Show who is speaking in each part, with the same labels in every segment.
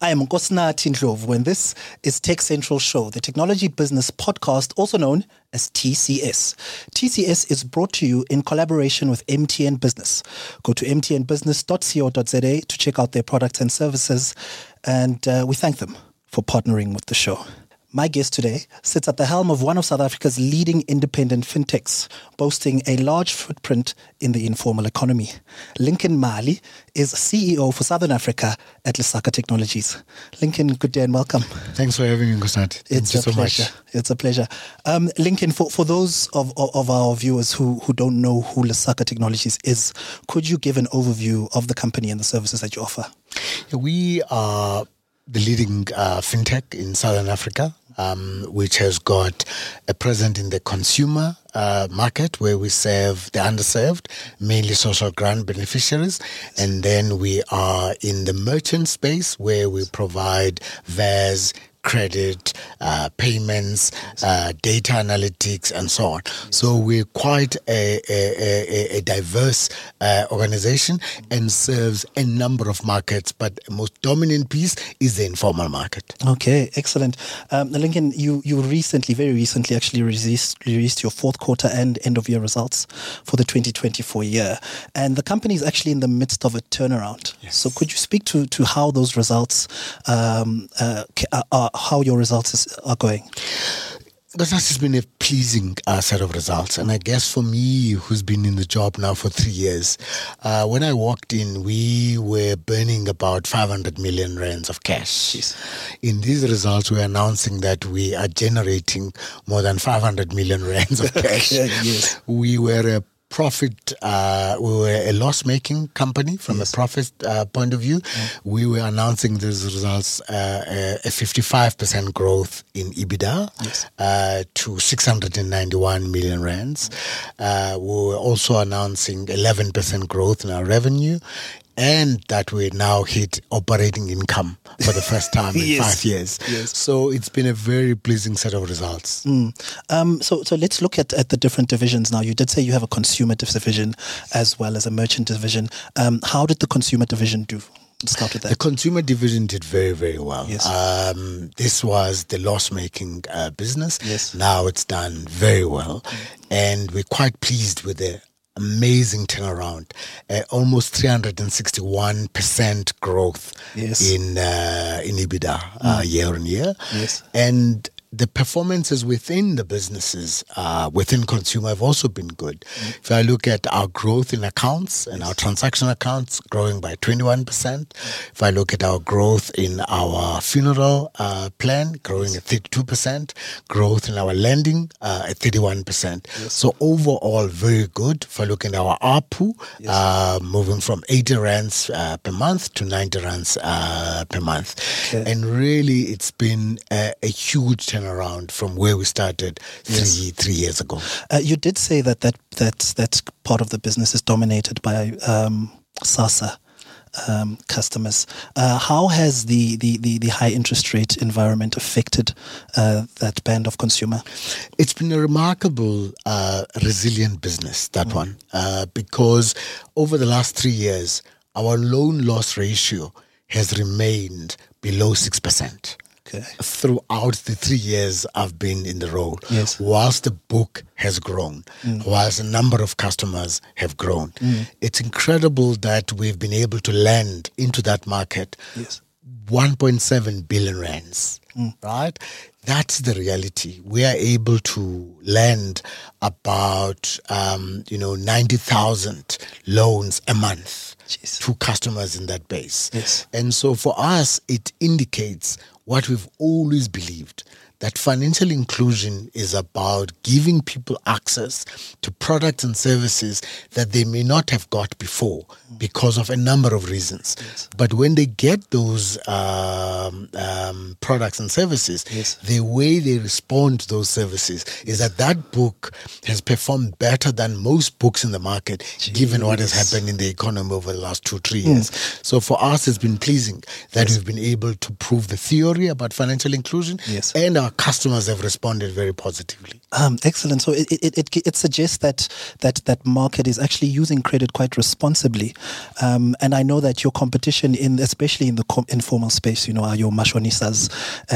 Speaker 1: I am Nkosinathi Ndlovu, and this is Tech Central Show, the technology business podcast, also known as TCS. TCS is brought to you in collaboration with MTN Business. Go to mtnbusiness.co.za to check out their products and services, and we thank them for partnering with the show. My guest today sits at the helm of one of South Africa's leading independent fintechs, boasting a large footprint in the informal economy. Lincoln Mali is CEO for Southern Africa at Lesaka Technologies. Lincoln, good day and welcome.
Speaker 2: Thanks for having me, Nkosinathi.
Speaker 1: It's a pleasure. It's a pleasure. Lincoln, for those of our viewers who don't know who Lesaka Technologies is, could you give an overview of the company and the services that you offer?
Speaker 2: We are the leading fintech in Southern Africa, which has got a presence in the consumer market where we serve the underserved, mainly social grant beneficiaries. And then we are in the merchant space where we provide VAS, credit, payments, data analytics, and so on. So we're quite a diverse organization and serves a number of markets, but the most dominant piece is the informal market.
Speaker 1: Okay, excellent. Lincoln, you recently, very recently, actually released your fourth quarter and end of year results for the 2024 year. And the company is actually in the midst of a turnaround.
Speaker 2: Yes.
Speaker 1: So could you speak to how those results how your results are going?
Speaker 2: That has been a pleasing set of results. And I guess for me, who's been in the job now for 3 years, when I walked in, we were burning about 500 million rands of cash.
Speaker 1: Jeez.
Speaker 2: In these results, we're announcing that we are generating more than 500 million rands of cash.
Speaker 1: Yes.
Speaker 2: We were a profit, we were a loss-making company from a profit point of view. We were announcing these results, a 55% growth in EBITDA to 691 million rands. We were also announcing 11% growth in our revenue, and that we now hit operating income for the first time in 5 years.
Speaker 1: Yes.
Speaker 2: So it's been a very pleasing set of results.
Speaker 1: So let's look at the different divisions now. You did say you have a consumer division as well as a merchant division. How did the consumer division do? Let's start with that.
Speaker 2: The consumer division did very, very well.
Speaker 1: Yes.
Speaker 2: This was the loss-making business.
Speaker 1: Yes.
Speaker 2: Now it's done very well. And we're quite pleased with the amazing turnaround, almost 361% growth in EBITDA year on year.
Speaker 1: Yes.
Speaker 2: And the performances within the businesses, within consumer, have also been good. If I look at our growth in accounts and our transaction accounts growing by 21%, if I look at our growth in our funeral plan growing at 32%, growth in our lending at 31%. So overall, very good. If I look at our ARPU, moving from 80 rands per month to 90 rands per month. Okay. And really, it's been a huge turnaround from where we started three years ago.
Speaker 1: You did say that part of the business is dominated by SASSA customers. How has the high interest rate environment affected that band of consumer?
Speaker 2: It's been a remarkable, resilient business, that one, because over the last 3 years, our loan loss ratio has remained below 6%.
Speaker 1: Okay.
Speaker 2: Throughout the 3 years I've been in the role, whilst the book has grown, whilst a number of customers have grown. It's incredible that we've been able to lend into that market 1.7 billion rands, right? That's the reality. We are able to lend about 90,000 loans a month to customers in that base.
Speaker 1: Yes.
Speaker 2: And so for us, it indicates what we've always believed, that financial inclusion is about giving people access to products and services that they may not have got before because of a number of reasons.
Speaker 1: Yes.
Speaker 2: But when they get those products and services, the way they respond to those services is that book has performed better than most books in the market, given what has happened in the economy over the last 2-3 years. So for us, it's been pleasing that we've been able to prove the theory about financial inclusion and our our customers have responded very positively.
Speaker 1: Excellent. So it suggests that market is actually using credit quite responsibly, and I know that your competition especially in the informal space, are your mashonisas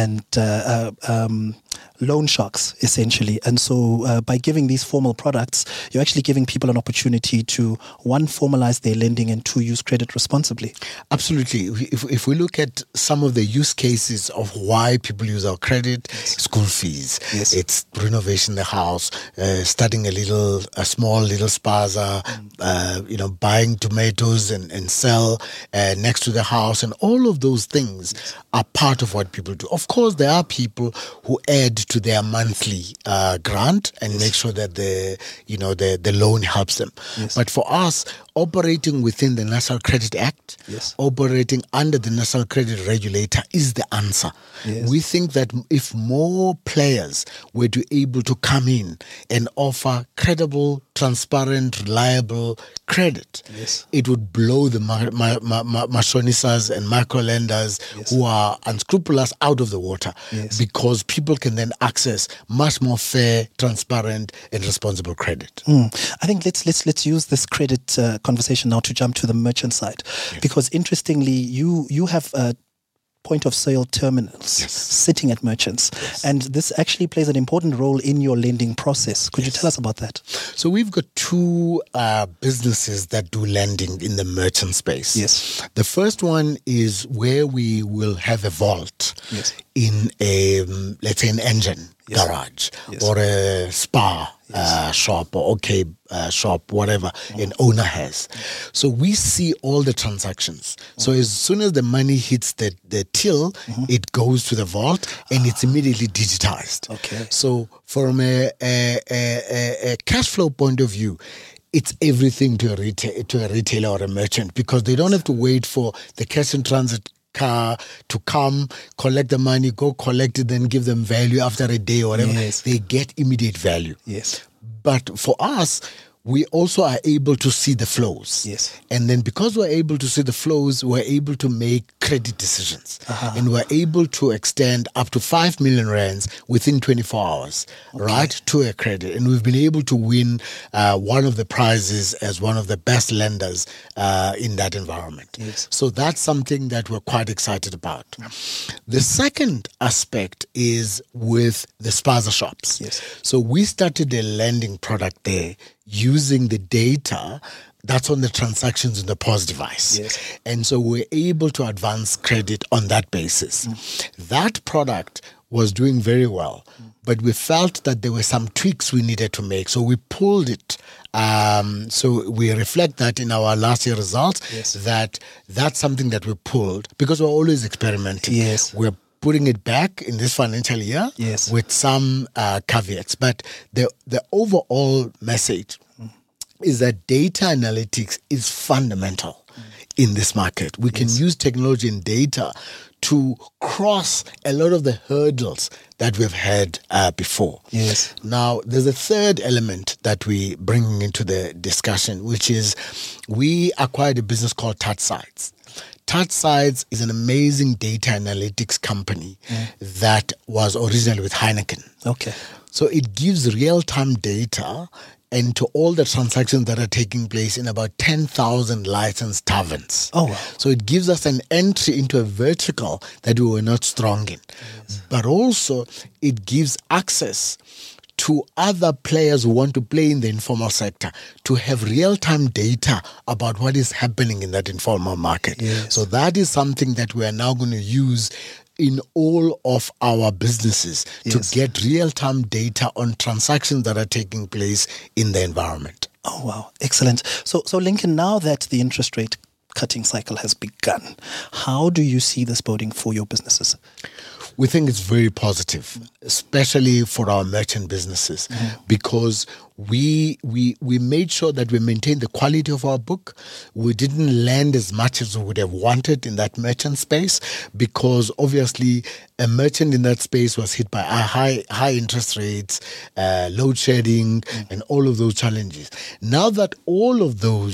Speaker 1: and loan sharks essentially. And so by giving these formal products, you're actually giving people an opportunity to, one, formalize their lending, and two, use credit responsibly.
Speaker 2: Absolutely. If we look at some of the use cases of why people use our credit, school fees, it's renovation the house, starting a small little spaza, buying tomatoes and sell next to the house, and all of those things are part of what people do. Of course, there are people who add to their monthly grant and make sure that the loan helps them. But for us, operating within the National Credit Act, operating under the National Credit Regulator is the answer. We think that if more players were to able to come in and offer credible, transparent, reliable credit, it would blow the mashonisas and micro lenders who are unscrupulous out of the water, because people can then access much more fair, transparent, and responsible credit.
Speaker 1: I think let's use this credit conversation now to jump to the merchant side, because interestingly, you have point of sale terminals sitting at merchants, and this actually plays an important role in your lending process. Could you tell us about that?
Speaker 2: So we've got two businesses that do lending in the merchant space. The first one is where we will have a vault in let's say an engine garage or a spa shop or shop, whatever an owner has. So we see all the transactions. So as soon as the money hits the till, it goes to the vault and it's immediately digitized. So from a cash flow point of view, it's everything to a retailer or a merchant, because they don't have to wait for the cash in transit car to come, collect the money, go collect it, then give them value after a day or whatever. They get immediate value. But for us, we also are able to see the flows. And then because we're able to see the flows, we're able to make credit decisions. And we're able to extend up to 5 million rands within 24 hours, to a credit. And we've been able to win one of the prizes as one of the best lenders in that environment. So that's something that we're quite excited about. The second aspect is with the spaza shops. So we started a lending product there using the data that's on the transactions in the POS device. And so we're able to advance credit on that basis. That product was doing very well, but we felt that there were some tweaks we needed to make. So we pulled it. So we reflect that in our last year results, that's something that we pulled, because we're always experimenting. We're putting it back in this financial year with some caveats. But the overall message is that data analytics is fundamental in this market. We can use technology and data to cross a lot of the hurdles that we've had before. Now, there's a third element that we bring into the discussion, which is we acquired a business called TouchSides. TouchSides is an amazing data analytics company that was originally with Heineken. So it gives real-time data and to all the transactions that are taking place in about 10,000 licensed taverns. So it gives us an entry into a vertical that we were not strong in. But also it gives access to other players who want to play in the informal sector to have real-time data about what is happening in that informal market. So that is something that we are now going to use in all of our businesses to get real-time data on transactions that are taking place in the environment.
Speaker 1: Oh, wow. Excellent. So Lincoln, now that the interest rate cutting cycle has begun, how do you see this boding for your businesses?
Speaker 2: We think it's very positive, especially for our merchant businesses, because we made sure that we maintained the quality of our book. We didn't lend as much as we would have wanted in that merchant space, because obviously a merchant in that space was hit by high interest rates, load shedding, and all of those challenges. Now that all of those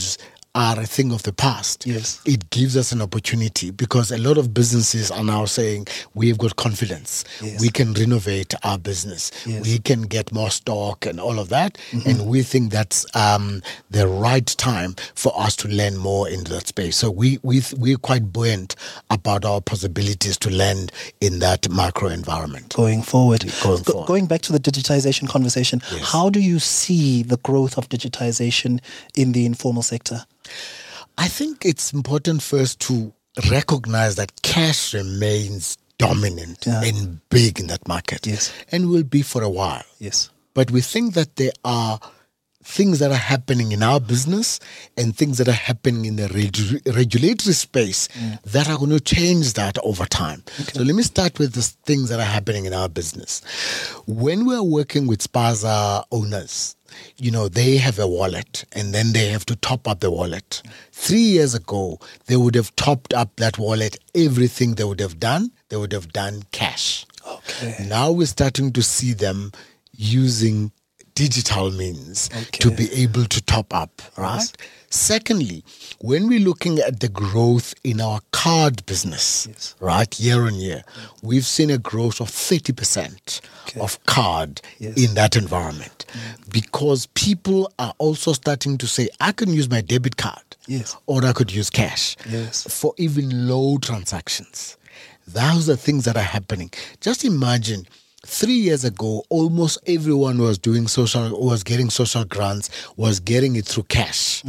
Speaker 2: are a thing of the past.
Speaker 1: Yes.
Speaker 2: It gives us an opportunity because a lot of businesses are now saying we've got confidence.
Speaker 1: Yes.
Speaker 2: We can renovate our business.
Speaker 1: Yes.
Speaker 2: We can get more stock and all of that. And we think that's the right time for us to lend more into that space. So we're quite buoyant about our possibilities to lend in that macro environment.
Speaker 1: Going forward.
Speaker 2: Forward.
Speaker 1: Going back to the digitization conversation,
Speaker 2: Yes.
Speaker 1: how do you see the growth of digitization in the informal sector?
Speaker 2: I think it's important first to recognize that cash remains dominant and big in that market.
Speaker 1: Yes.
Speaker 2: And will be for a while.
Speaker 1: Yes.
Speaker 2: But we think that there are things that are happening in our business and things that are happening in the regulatory space that are going to change that over time. Okay. So let me start with the things that are happening in our business. When we're working with Spaza owners, they have a wallet and then they have to top up the wallet. 3 years ago, they would have topped up that wallet. Everything they would have done cash.
Speaker 1: Okay.
Speaker 2: Now we're starting to see them using digital means to be able to top up, right? Yes. Secondly, when we're looking at the growth in our card business, right, year on year, we've seen a growth of 30% of card in that environment because people are also starting to say, I can use my debit card or I could use cash for even low transactions. Those are things that are happening. Just imagine 3 years ago, almost everyone was getting social grants, was getting it through cash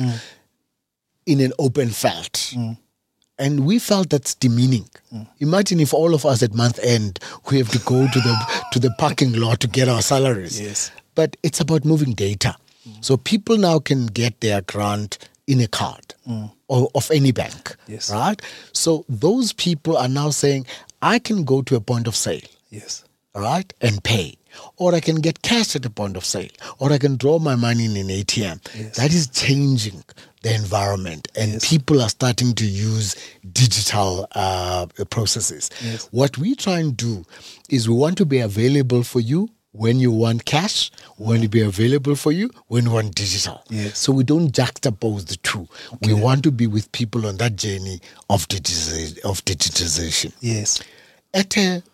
Speaker 2: in an open felt. And we felt that's demeaning. Imagine if all of us at month end, we have to go to the parking lot to get our salaries.
Speaker 1: Yes.
Speaker 2: But it's about moving data. So people now can get their grant in a card or of any bank, right? So those people are now saying, I can go to a point of sale.
Speaker 1: Yes.
Speaker 2: Right, and pay. Or I can get cash at the point of sale. Or I can draw my money in an ATM.
Speaker 1: Yes.
Speaker 2: That is changing the environment. And people are starting to use digital processes.
Speaker 1: Yes.
Speaker 2: What we try and do is we want to be available for you when you want cash, we want to be available for you when you want digital.
Speaker 1: Yes.
Speaker 2: So we don't juxtapose the two. We want to be with people on that journey of digitization.
Speaker 1: Yes.
Speaker 2: At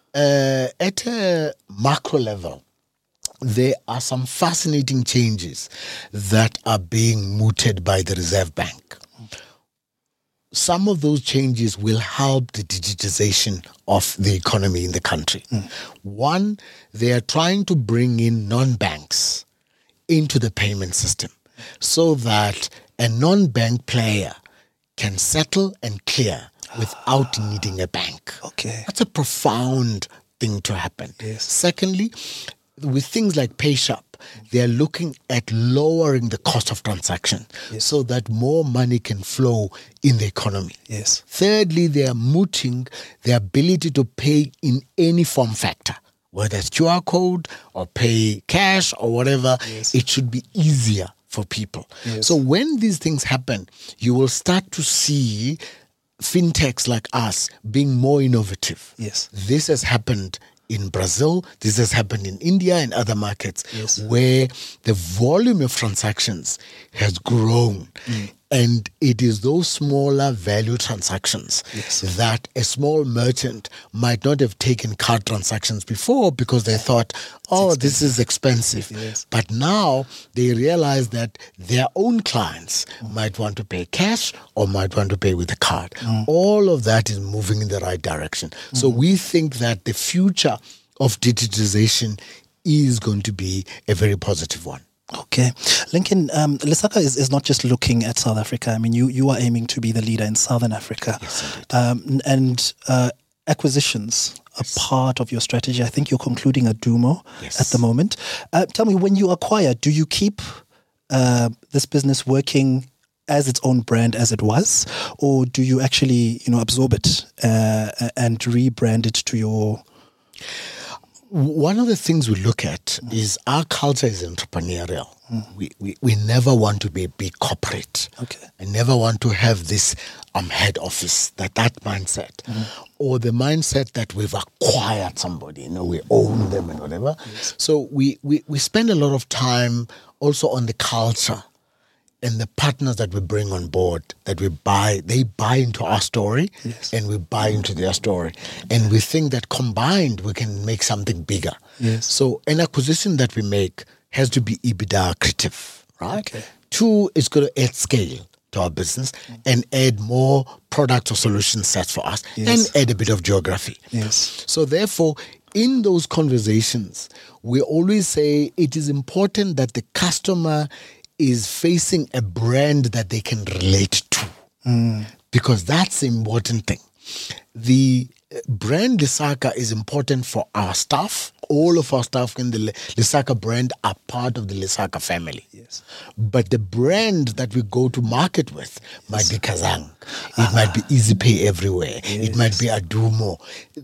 Speaker 2: a macro level, there are some fascinating changes that are being mooted by the Reserve Bank. Some of those changes will help the digitization of the economy in the country. One, they are trying to bring in non-banks into the payment system so that a non-bank player can settle and clear without needing a bank.
Speaker 1: Okay.
Speaker 2: That's a profound thing to happen.
Speaker 1: Yes.
Speaker 2: Secondly, with things like PayShap, they are looking at lowering the cost of transaction so that more money can flow in the economy.
Speaker 1: Yes.
Speaker 2: Thirdly, they are mooting the ability to pay in any form factor, whether it's QR code or pay cash or whatever. It should be easier for people. So when these things happen, you will start to see fintechs like us being more innovative.
Speaker 1: Yes.
Speaker 2: This has happened in Brazil, this has happened in India and other markets where the volume of transactions has grown. And it is those smaller value transactions that a small merchant might not have taken card transactions before because they thought, this is expensive. But now they realize that their own clients might want to pay cash or might want to pay with a card. All of that is moving in the right direction. So we think that the future of digitization is going to be a very positive one.
Speaker 1: Okay. Lincoln, Lesaka is not just looking at South Africa. I mean, you are aiming to be the leader in Southern Africa.
Speaker 2: Yes,
Speaker 1: and acquisitions are part of your strategy. I think you're concluding a Dumo at the moment. Tell me, when you acquire, do you keep this business working as its own brand as it was? Or do you actually, absorb it and rebrand it to your...
Speaker 2: One of the things we look at is our culture is entrepreneurial. We never want to be a big corporate.
Speaker 1: Okay.
Speaker 2: I never want to have this head office, that mindset. Or the mindset that we've acquired somebody, we own them and whatever. So we spend a lot of time also on the culture and the partners that we bring on board, that we buy, they buy into our story,
Speaker 1: Yes.
Speaker 2: and we buy into their story. And we think that combined, we can make something bigger.
Speaker 1: Yes.
Speaker 2: So an acquisition that we make has to be EBITDA accretive, right?
Speaker 1: Okay.
Speaker 2: 2, it's going to add scale to our business and add more product or solution sets for us,
Speaker 1: Yes.
Speaker 2: and add a bit of geography.
Speaker 1: Yes.
Speaker 2: So therefore, in those conversations, we always say it is important that the customer is facing a brand that they can relate to, because that's the important thing. The brand Lesaka is important for our staff. All of our staff in the Lesaka brand are part of the Lesaka family.
Speaker 1: Yes.
Speaker 2: But the brand that we go to market with might be Kazang. It might be Easy Pay everywhere. It might be Adumo.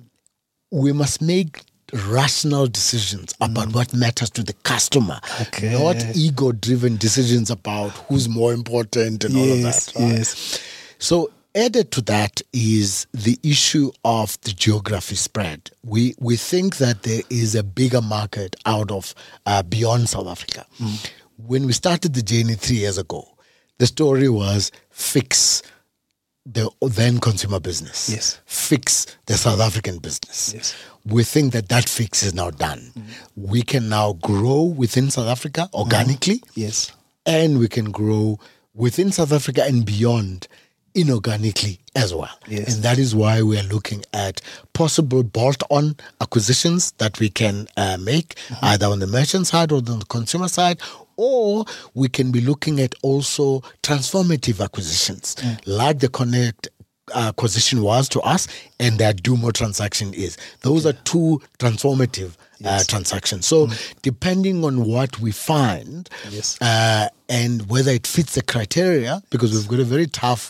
Speaker 2: We must make rational decisions about what matters to the customer,
Speaker 1: Okay.
Speaker 2: not ego-driven decisions about who's more important and all of that. Right?
Speaker 1: Yes.
Speaker 2: So added to that is the issue of the geography spread. We think that there is a bigger market out of beyond South Africa. When we started the journey 3 years ago, the story was fix the then consumer business.
Speaker 1: Yes.
Speaker 2: Fix the South African business.
Speaker 1: Yes.
Speaker 2: We think that that fix is now done. We can now grow within South Africa organically,
Speaker 1: Yes.
Speaker 2: and we can grow within South Africa and beyond inorganically as well.
Speaker 1: Yes.
Speaker 2: And that is why we are looking at possible bolt-on acquisitions that we can make, either on the merchant side or on the consumer side, or we can be looking at also transformative acquisitions, like the Connect acquisition was to us, and the Adumo transaction is. Those are 2 transformative transactions. So depending on what we find,
Speaker 1: Yes.
Speaker 2: and whether it fits the criteria, because we've got a very tough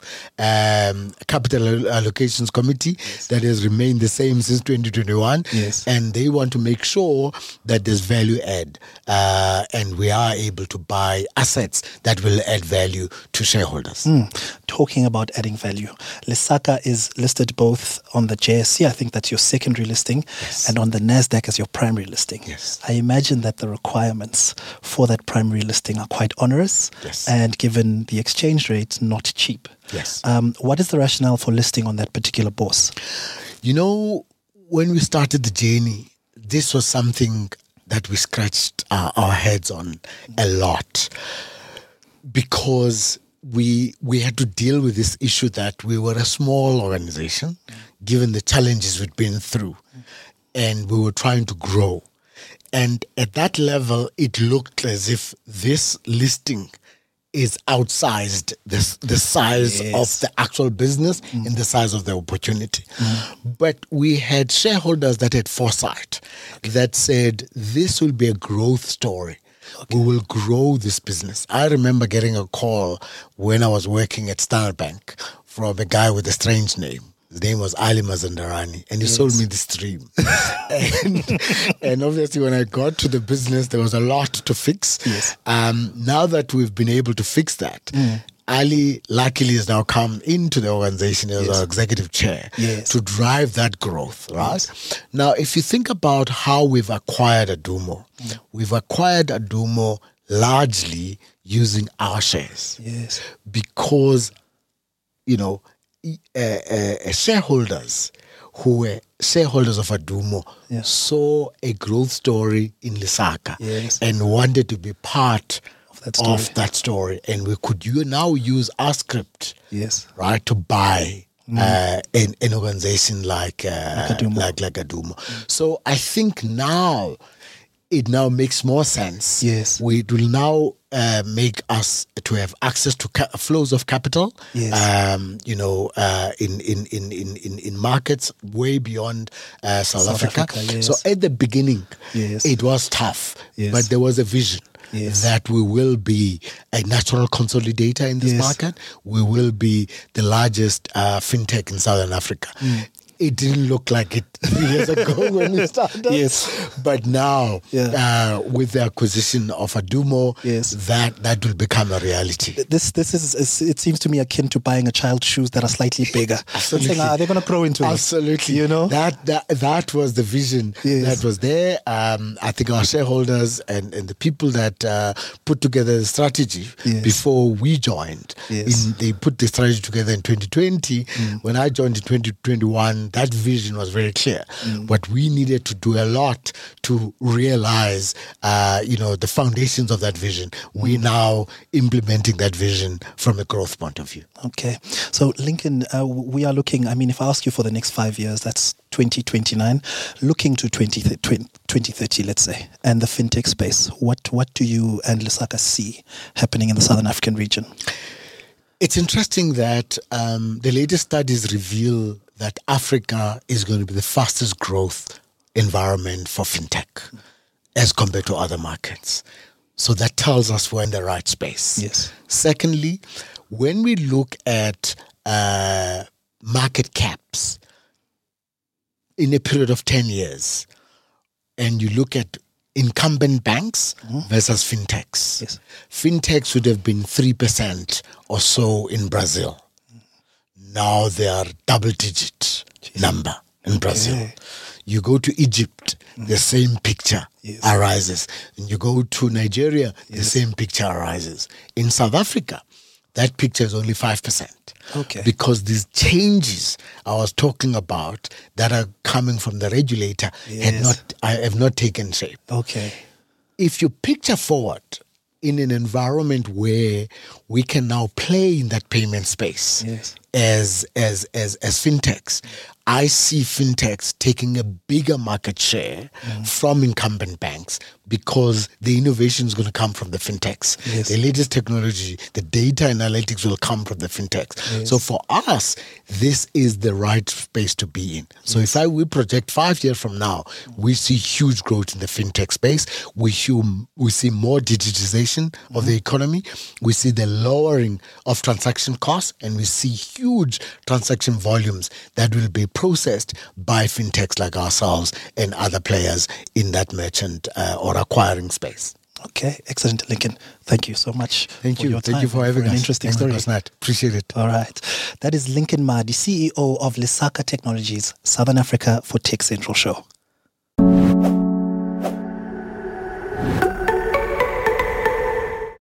Speaker 2: capital allocations committee that has remained the same since 2021,
Speaker 1: Yes.
Speaker 2: and they want to make sure that there's value add, and we are able to buy assets that will add value to shareholders.
Speaker 1: Talking about adding value, Lesaka is listed both on the JSE, I think that's your secondary listing, and on the NASDAQ as your primary listing.
Speaker 2: Yes.
Speaker 1: I imagine that the requirements for that primary listing are quite onerous,
Speaker 2: Yes.
Speaker 1: and given the exchange rate, not cheap.
Speaker 2: Yes.
Speaker 1: What is the rationale for listing on that particular bourse?
Speaker 2: You know, when we started the journey, this was something that we scratched our heads on a lot, because we had to deal with this issue that we were a small organization, given the challenges we'd been through, and we were trying to grow. And at that level, it looked as if this listing is outsized the size
Speaker 1: Yes.
Speaker 2: of the actual business and the size of the opportunity. But we had shareholders that had foresight, that said, this will be a growth story. We will grow this business. I remember getting a call when I was working at Standard Bank from a guy with a strange name. His name was Ali Mazandarani, and he sold me this dream. and obviously, when I got to the business, there was a lot to fix.
Speaker 1: Yes.
Speaker 2: Now that we've been able to fix that, Ali luckily has now come into the organization as our executive chair to drive that growth, right? Now, if you think about how we've acquired Adumo, we've acquired Adumo largely using our shares.
Speaker 1: Yes.
Speaker 2: Because, you know, shareholders who were shareholders of Adumo saw a growth story in Lesaka and wanted to be part of that story. And we could now use our script, right, to buy an organization like Adumo. So I think now it now makes more sense.
Speaker 1: Yes.
Speaker 2: It will now make us to have access to flows of capital.
Speaker 1: Yes.
Speaker 2: In markets way beyond South Africa.
Speaker 1: Yes.
Speaker 2: So at the beginning, it was tough, but there was a vision. That we will be a natural consolidator in this market. We will be the largest fintech in Southern Africa. it didn't look like it 3 years ago when we started.
Speaker 1: Yes.
Speaker 2: But now, with the acquisition of Adumo, that will become a reality.
Speaker 1: This is it seems to me akin to buying a child's shoes that are slightly bigger.
Speaker 2: Absolutely.
Speaker 1: Saying, they're going to grow into it.
Speaker 2: Absolutely.
Speaker 1: You know?
Speaker 2: That was the vision that was there. I think our shareholders and the people that put together the strategy before we joined, they put the strategy together in 2020. When I joined in 2021, that vision was very clear. But we needed to do a lot to realize, the foundations of that vision. We're now implementing that vision from a growth point of view.
Speaker 1: Okay. So, Lincoln, we are looking, if I ask you for the next 5 years, that's 2029, looking to 2030, let's say, and the fintech space. What do you and Lesaka see happening in the Southern African region?
Speaker 2: It's interesting that the latest studies reveal that Africa is going to be the fastest growth environment for fintech as compared to other markets. So that tells us we're in the right space.
Speaker 1: Yes.
Speaker 2: Secondly, when we look at market caps in a period of 10 years, and you look at incumbent banks versus fintechs, fintechs would have been 3% or so in Brazil. Now they are double-digit number in Brazil. You go to Egypt, the same picture arises. And you go to Nigeria, the same picture arises. In South Africa, that picture is only 5%.
Speaker 1: Okay.
Speaker 2: Because these changes I was talking about that are coming from the regulator have not taken shape.
Speaker 1: Okay.
Speaker 2: If you picture forward in an environment where we can now play in that payment space as fintechs, I see fintechs taking a bigger market share from incumbent banks because the innovation is going to come from the fintechs.
Speaker 1: Yes.
Speaker 2: The latest technology, the data analytics will come from the fintechs.
Speaker 1: Yes.
Speaker 2: So for us, this is the right space to be in. So if we project 5 years from now, we see huge growth in the fintech space. We see more digitization of the economy. We see the lowering of transaction costs, and we see huge transaction volumes that will be processed by fintechs like ourselves and other players in that merchant or acquiring space.
Speaker 1: Okay, excellent, Lincoln. Thank you so much.
Speaker 2: Thank you for having us.
Speaker 1: An interesting story.
Speaker 2: Appreciate it.
Speaker 1: All right. That is Lincoln Madi, CEO of Lesaka Technologies, Southern Africa for Tech Central Show.